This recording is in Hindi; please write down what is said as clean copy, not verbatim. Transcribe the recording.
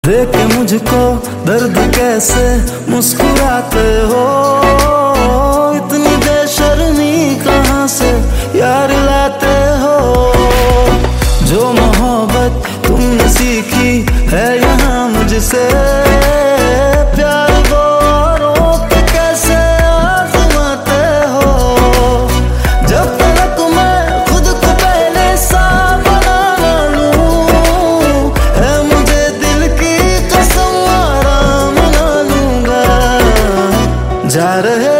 देख मुझको दर्द कैसे मुस्कुराते हो, इतनी बेशर्मी कहाँ से यार लाते